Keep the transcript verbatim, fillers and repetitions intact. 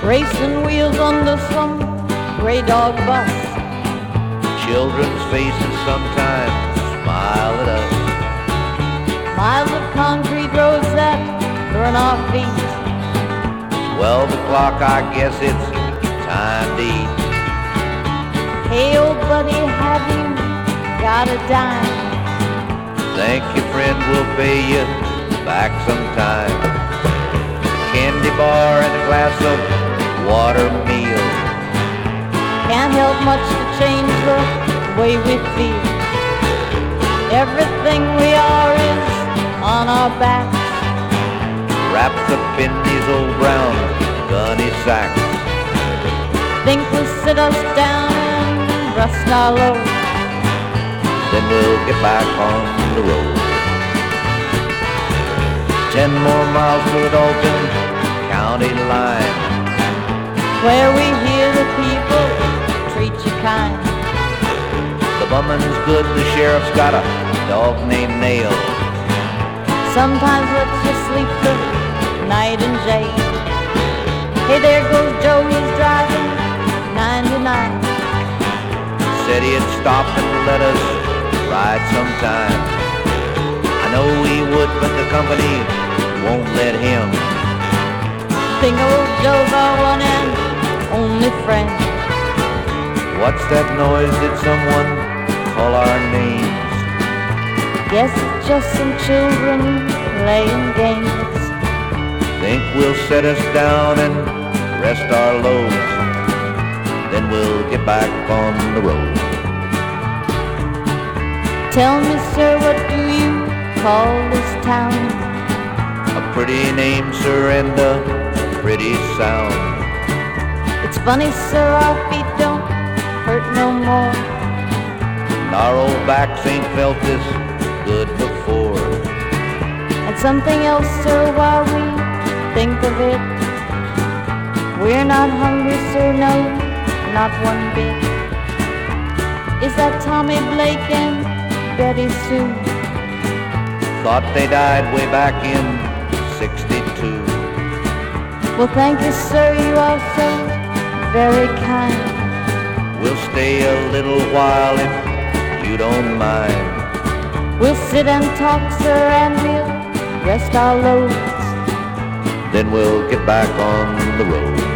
racing wheels under some gray dog bus. Children's faces sometimes smile at us. Miles of concrete roads that burn our feet. Twelve o'clock, I guess it's time to eat. Hey, old buddy, have you got a dime? Thank you, friend, we'll pay you back sometime. Candy bar and a glass of water meal. Can't help much to change the way we feel. Everything we are is on our backs, wrapped up in these old brown gunny sacks. Think we'll sit us down and rest our loads, then we'll get back on the road. Ten more miles to the Dalton County line, where we hear the people treat you kind. The bummin's good, the sheriff's got a dog named Nail. Sometimes lets you sleep the night in jail. Hey, there goes Joe, he's driving ninety-nine. Said he'd stop and let us ride sometime. I know he would, but the company won't let him. Think old Joe's our one and only friend. What's that noise? Did someone call our names? Guess it's just some children playing games. Think we'll set us down and rest our loads, then we'll get back on the road. Tell me, sir, what do you call this town? A pretty name, sir, and a pretty sound. It's funny, sir, our feet don't hurt no more, and our old backs ain't felt this good before. And something else, sir, while we think of it, we're not hungry, sir, no, not one bit. Is that Tommy Blake and Betty Sue? Thought they died way back in sixty-two. Well, thank you, sir, you are so very kind. We'll stay a little while if you don't mind. We'll sit and talk, sir, and we'll rest our loads, then we'll get back on the road.